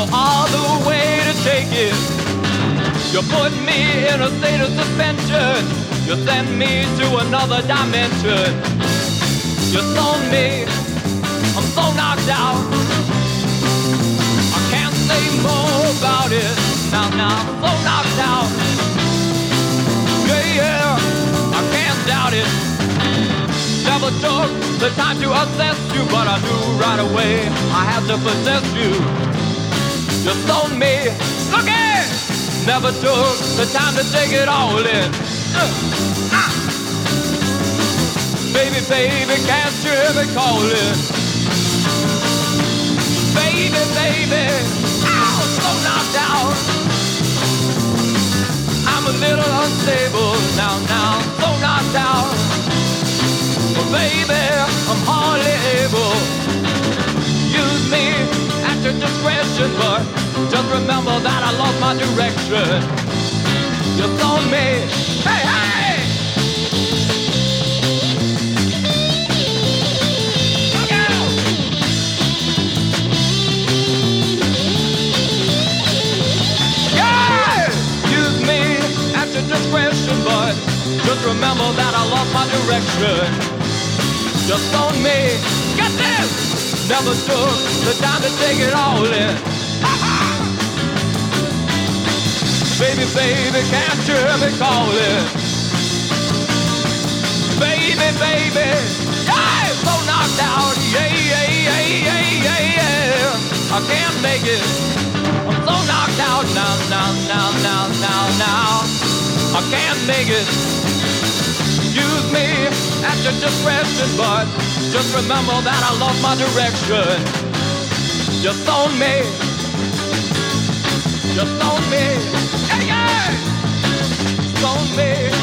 no other way to take it. You put me in a state of suspension. You send me to another dimension. You stone me, I'm so knocked out. I can't say more about it. Now, I'm so knocked out. Yeah, I can't doubt it. Never took the time to assess you, but I knew right away I had to possess you. You sold me, look it! Never took the time to take it all in. Baby, baby, can't you hear me calling? Baby, baby, ow, so knocked out. I'm a little unstable now, so knocked out. But baby, I'm hardly able. Use me at your discretion, but just remember that I lost my direction. You told me, hey, hey! Look out! Yeah! Use me at your discretion, but just remember that I lost my direction. Just on me, get this! Never took the time to take it all in. Baby, baby, can't you hear me calling? Baby, baby, yeah, so knocked out. Yeah, yeah, yeah, yeah, yeah, yeah. I can't make it. I'm so knocked out now. I can't make it. Use me at your discretion, but just remember that I lost my direction. Just on me. Just on me. Yeah, yeah. Just on me.